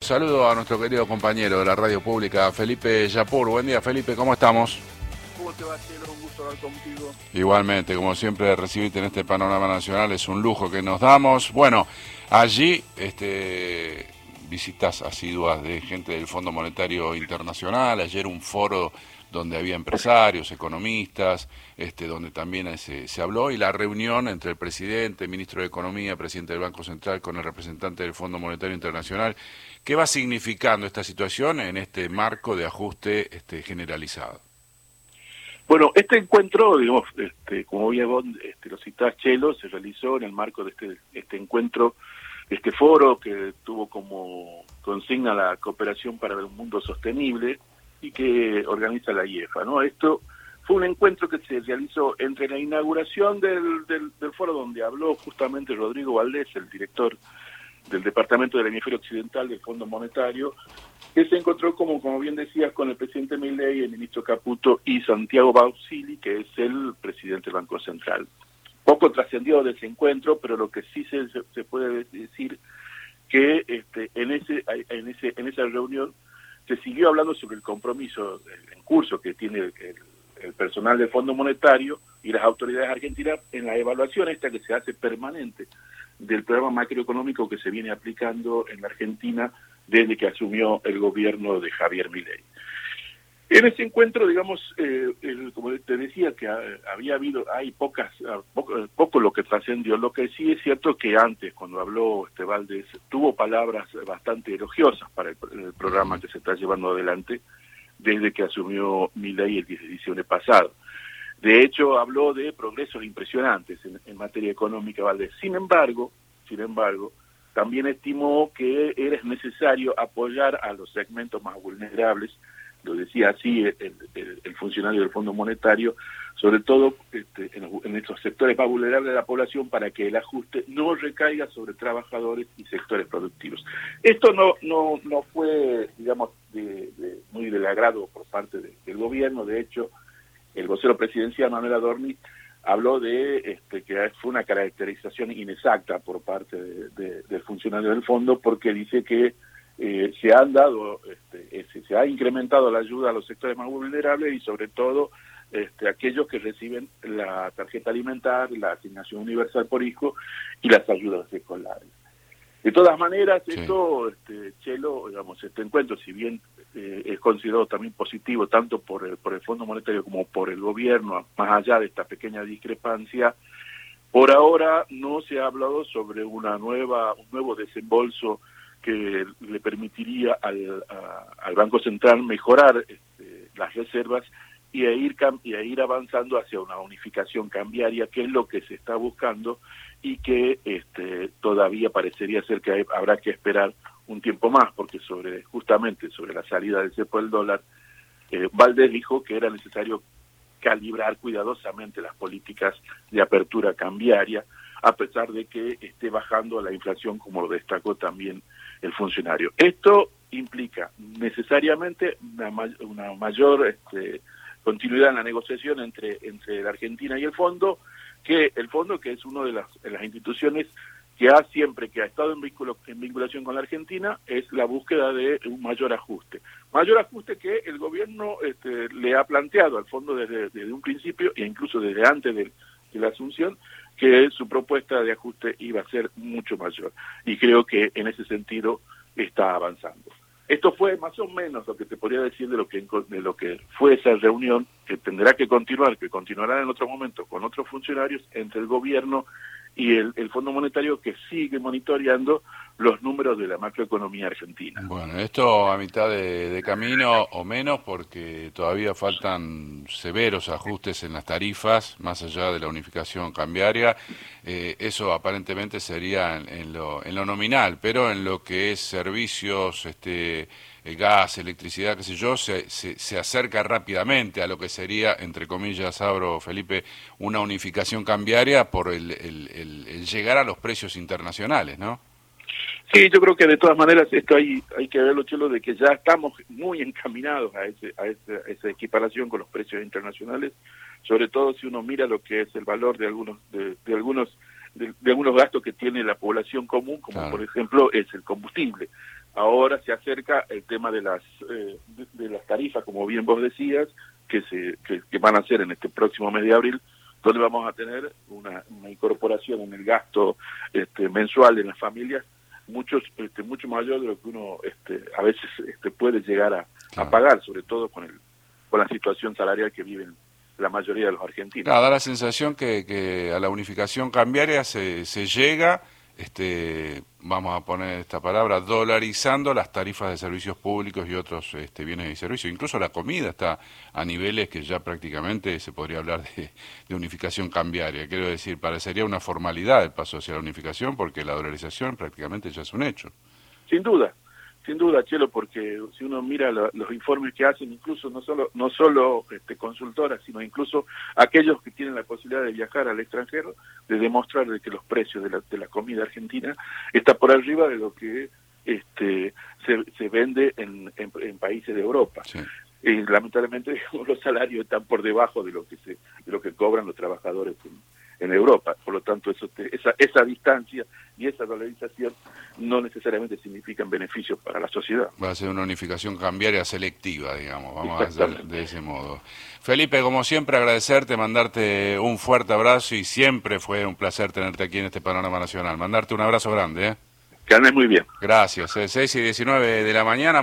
saludo a nuestro querido compañero de la radio pública, Felipe Yapur. Buen día, Felipe, ¿cómo estamos? ¿Cómo te va, Chelo? Un gusto hablar contigo. Igualmente, como siempre, recibirte en este panorama nacional es un lujo que nos damos. Bueno, allí visitas asiduas de gente del Fondo Monetario Internacional. Ayer un foro donde había empresarios, economistas, donde también se habló, y la reunión entre el presidente, ministro de Economía, presidente del Banco Central, con el representante del Fondo Monetario Internacional. ¿Qué va significando esta situación en este marco de ajuste generalizado? Bueno, este encuentro, digamos, como bien vos lo citás, Chelo, se realizó en el marco de este encuentro, este foro que tuvo como consigna la cooperación para un mundo sostenible y que organiza la IEFA, ¿no? Esto fue un encuentro que se realizó entre la inauguración del foro, donde habló justamente Rodrigo Valdés, el director del Departamento del Hemisferio Occidental del Fondo Monetario, que se encontró, como bien decías, con el presidente Milei, el ministro Caputo y Santiago Bausili, que es el presidente del Banco Central. Poco trascendió de ese encuentro, pero lo que sí se puede decir que en esa reunión se siguió hablando sobre el compromiso en curso que tiene el personal del Fondo Monetario y las autoridades argentinas en la evaluación esta que se hace permanente del programa macroeconómico que se viene aplicando en la Argentina desde que asumió el gobierno de Javier Milei. En ese encuentro, digamos, como te decía, que hay poco lo que trascendió. Lo que sí es cierto que antes, cuando habló Valdés, tuvo palabras bastante elogiosas para el programa que se está llevando adelante desde que asumió Milei el 10 de diciembre pasado. De hecho, habló de progresos impresionantes en materia económica, Valdés. Sin embargo, también estimó que era necesario apoyar a los segmentos más vulnerables, lo decía así el funcionario del Fondo Monetario, sobre todo en estos sectores más vulnerables de la población, para que el ajuste no recaiga sobre trabajadores y sectores productivos. Esto no fue, digamos, muy del agrado por parte del gobierno. De hecho, el vocero presidencial Manuel Adorni habló de que fue una caracterización inexacta por parte del funcionario del fondo, porque dice que se ha incrementado la ayuda a los sectores más vulnerables y sobre todo aquellos que reciben la tarjeta alimentar, la asignación universal por hijo y las ayudas escolares. De todas maneras, sí. Chelo, digamos, este encuentro, si bien es considerado también positivo tanto por el Fondo Monetario como por el gobierno, más allá de esta pequeña discrepancia, por ahora no se ha hablado sobre un nuevo desembolso que le permitiría al Banco Central mejorar las reservas y a ir avanzando hacia una unificación cambiaria, que es lo que se está buscando y que todavía parecería ser que habrá que esperar un tiempo más, porque justamente sobre la salida del cepo del dólar, Valdés dijo que era necesario calibrar cuidadosamente las políticas de apertura cambiaria, a pesar de que esté bajando la inflación, como lo destacó también el funcionario. Esto implica necesariamente una mayor continuidad en la negociación entre la Argentina y el fondo, que es una de las instituciones que ha estado en vinculación con la Argentina, es la búsqueda de un mayor ajuste que el gobierno le ha planteado al fondo desde un principio, e incluso desde antes de la asunción, que su propuesta de ajuste iba a ser mucho mayor, y creo que en ese sentido está avanzando. Esto fue más o menos lo que te podría decir de lo que fue esa reunión, que tendrá que continuará en otro momento con otros funcionarios entre el gobierno y el Fondo Monetario, que sigue monitoreando los números de la macroeconomía argentina. Bueno, esto a mitad de camino o menos, porque todavía faltan severos ajustes en las tarifas, más allá de la unificación cambiaria. Eso aparentemente sería en lo nominal, pero en lo que es servicios, gas, electricidad, qué sé yo, se acerca rápidamente a lo que sería, entre comillas, abro, Felipe, una unificación cambiaria por el llegar a los precios internacionales, ¿no? Sí, yo creo que de todas maneras esto hay que verlo, Chelo, de que ya estamos muy encaminados a esa equiparación con los precios internacionales, sobre todo si uno mira lo que es el valor de algunos gastos que tiene la población común, como claro, por ejemplo es el combustible. ahora se acerca el tema de las tarifas, como bien vos decías, que van a ser en este próximo mes de abril, donde vamos a tener una incorporación en el gasto mensual de las familias mucho mayor de lo que uno a veces puede llegar a pagar, sobre todo con la situación salarial que viven la mayoría de los argentinos. Claro, da la sensación que a la unificación cambiaria se llega, vamos a poner esta palabra, dolarizando las tarifas de servicios públicos y otros bienes y servicios. Incluso la comida está a niveles que ya prácticamente se podría hablar de unificación cambiaria. Quiero decir, parecería una formalidad el paso hacia la unificación porque la dolarización prácticamente ya es un hecho. Sin duda, Chelo, porque si uno mira los informes que hacen, incluso no solo consultoras, sino incluso aquellos que tienen la posibilidad de viajar al extranjero, de demostrar de que los precios de la comida argentina está por arriba de lo que se vende en países de Europa. Sí. Y lamentablemente los salarios están por debajo de lo que cobran los trabajadores en Europa. Por lo tanto, esa distancia y esa dolarización no necesariamente significan beneficios para la sociedad. Va a ser una unificación cambiaria selectiva, digamos, vamos a hacer de ese modo. Felipe, como siempre, agradecerte, mandarte un fuerte abrazo y siempre fue un placer tenerte aquí en este Panorama Nacional. Mandarte un abrazo grande. Que andes muy bien. Gracias. 6:19 de la mañana.